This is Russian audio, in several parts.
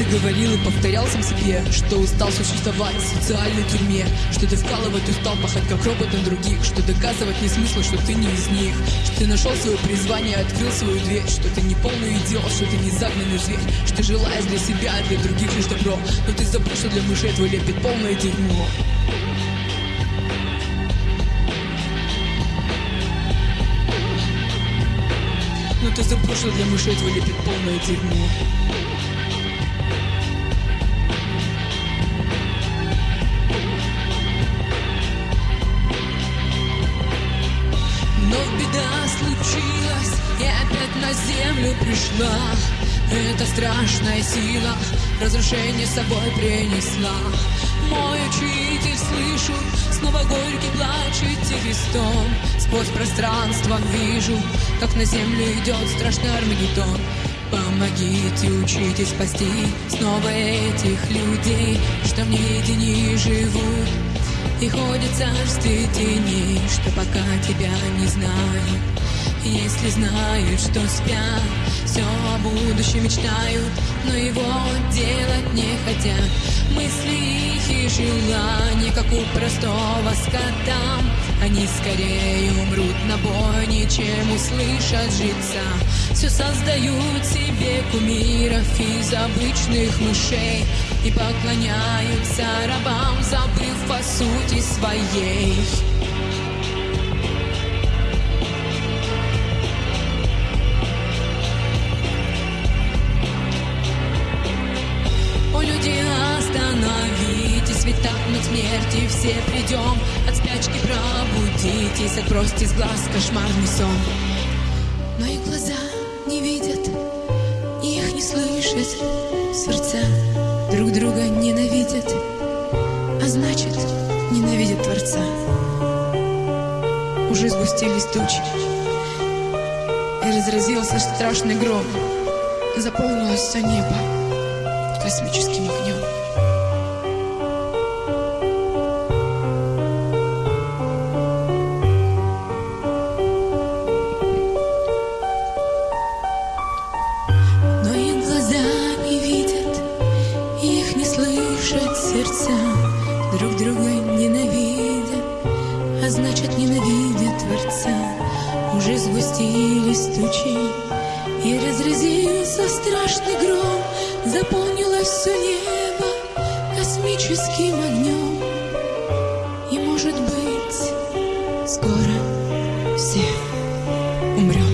говорил и повторял сам себе, что устал существовать в социальной тюрьме, что ты вкалывать устал пахать как робот на других, что доказывать не смысла, что ты не из них, что ты нашел свое призвание, открыл свою дверь, что ты не полный идиот, что ты не загнанный зверь, что ты желаешь для себя, для других лишь добро, но ты забыл, что для мышей твой лепит полное дерьмо. Но ты забыл, что для мышей твой лепит полное дерьмо. Но беда случилась, и опять на землю пришла. Эта страшная сила разрушение с собой принесла. Мой учитель, слышу, снова горький плач и тихий стон. Сквозь пространство вижу, как на землю идет страшный Армагеддон. Помогите, учите спасти снова этих людей, что в неведении живут и ходят в царстве теней, что пока тебя не знают, если знают, что спят, все о будущем мечтают, но его делать не хотят. Мысли их и желания, как у простого скота, они скорее умрут на бойне, чем услышат жреца. Все создают себе кумиров из обычных мышей и поклоняются рабам, забыв о сути своей. О, люди, остановитесь, ведь так мы к смерти все придем. От спячки пробудитесь, отбросьте с глаз кошмарный сон. Но их глаза не видят, их не слышат, сердца друг друга ненавидят, а значит, ненавидят Творца. Уже сгустились тучи, и разразился страшный гром. Заполнилось все небо космическим огнем. Сердца друг друга ненавидят, а значит ненавидят Творца. Уже сгустились тучи, и разразился страшный гром. Заполнилось все небо космическим огнем. И может быть, скоро все умрем.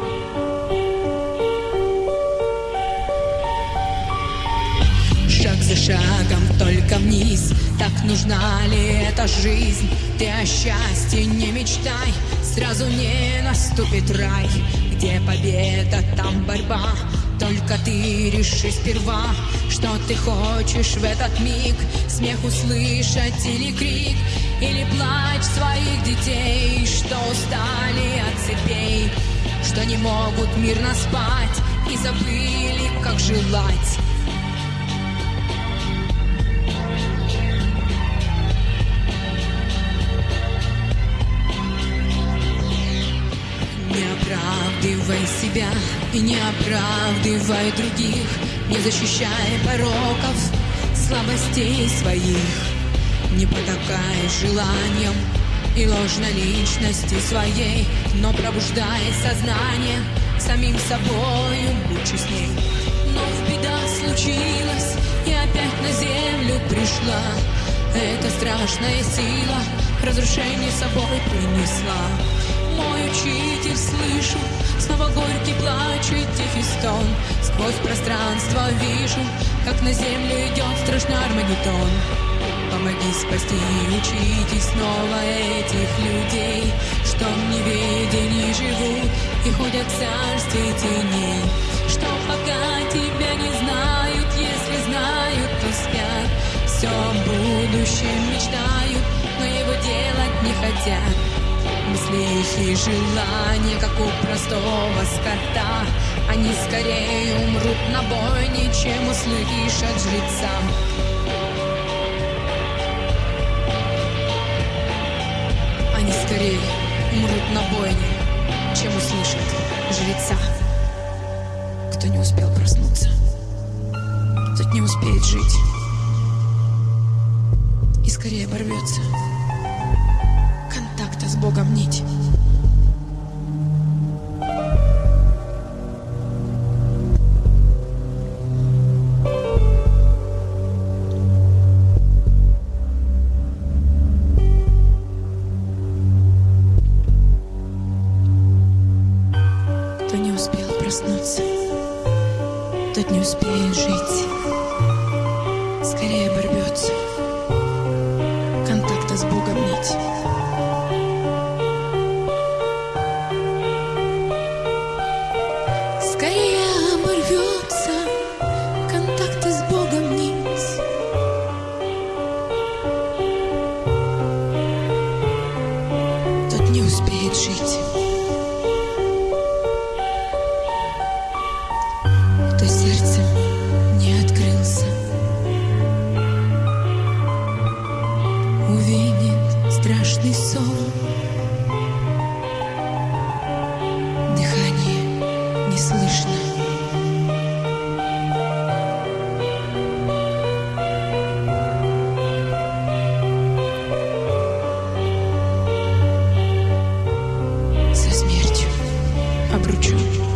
Шаг за шагом только вниз. Так нужна ли эта жизнь? Ты о счастье не мечтай, сразу не наступит рай. Где победа, там борьба. Только ты реши сперва, что ты хочешь в этот миг. Смех услышать или крик, или плач своих детей, что устали от цепей, что не могут мирно спать и забыли, как желать. Не оправдывай себя и не оправдывай других, не защищай пороков, слабостей своих. Не потакай желанием и ложной личности своей, но пробуждай сознание, самим собою будь честней. Но беда случилась, и опять на землю пришла. Эта страшная сила разрушение с собой принесла. Мой учитель, слышу, снова горький плач и тихий стон. Сквозь пространство вижу, как на землю идет страшный Армагеддон. Помоги спасти и учите снова этих людей, что в неведении живут и ходят в царстве теней. Что пока тебя не знают, если знают, то спят. Все о будущем мечтают, но его делать не хотят. Мысли их и желания, как у простого скота, они скорее умрут на бойне, чем услышат жреца. Они скорее умрут на бойне, чем услышат жреца. Кто не успел проснуться, тот не успеет жить и скорее оборвется контакта с Богом нить. Кто не успел проснуться, тот не успеет жить, скорее оборвется контакта с Богом нить. Скорее оборвется контакта с Богом нить. Тот не успеет жить, кто сердцем не открылся, увидит страшный сон. Дыхание не слышно. Со смертью обручен.